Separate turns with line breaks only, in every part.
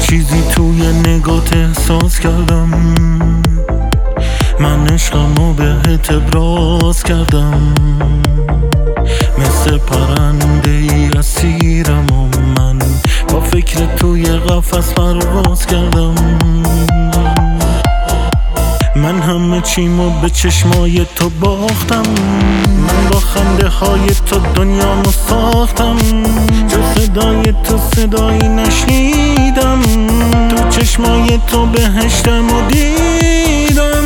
چیزی توی نگات احساس کردم، من عشقمو بهت ابراز کردم. مثل پرنده ای اسیرم و من با فکر توی قفس پرواز کردم. من همه چیمو به چشمای تو باختم، من با خنده های تو دنیامو ساختم. جو صدای تو صدایی نشنیدم، تو چشمای تو بهشتمو دیدم.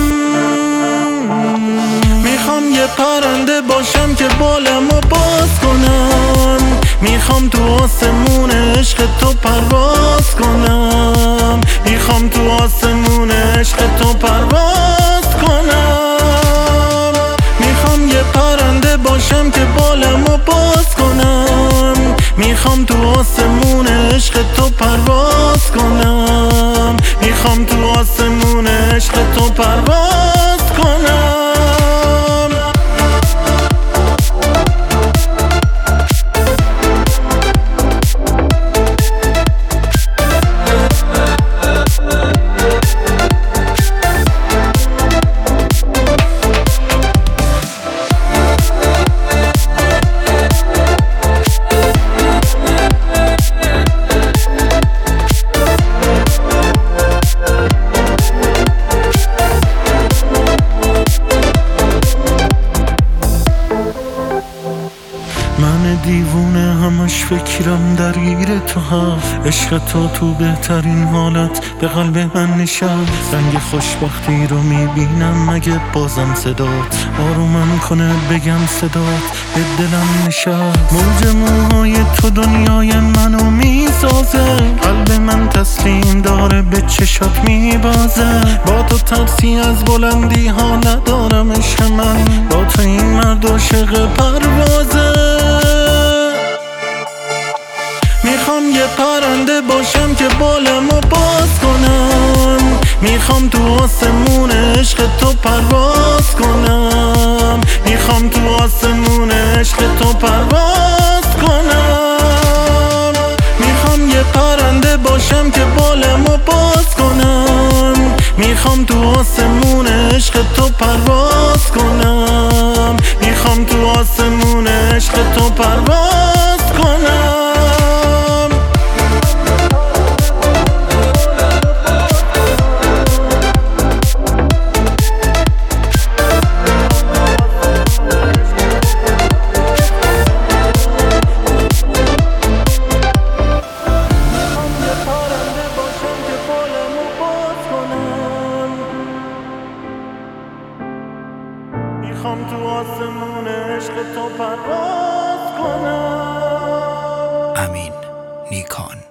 میخوام یه پرنده باشم که بالمو باز کنم، میخوام تو آسمون عشق تو پرواز کنم، میخوام تو آسمون عشق تو پرواز کنم. میخوام یه پرنده باشم که بالمو باز کنم، میخوام تو آسمون عشق تو پرواز کنم، میخوام تو آسمون عشق تو پرواز کنم. من دیوونه همش فکرم درگیر تو هست، عشق تو بهترین حالت به قلب من نشست. رنگ خوشبختی رو میبینم مگه بازم صدات آرومم کنه بگم صدات به دلم نشست. موج موهای تو دنیای منو میسازه، قلب من تسلیم داره به چشات میبازه. با تو ترسی از بلندی ها ندارم عشق من، با تو این مرد عاشق پروازه. میخوام یه پرنده باشم که بالمو باز کنم، میخوام تو آسمون عشق تو پرواز کنم، میخوام تو آسمون عشق تو پرواز کنم. میخوام یه پرنده باشم که بالمو باز کنم، میخوام تو آسمون عشق تو پرواز کنم، میخوام تو آسمون عشق تو پرواز کنم. میخوام تو آسمون عشق تو پرواز کنم.
امین نیکان.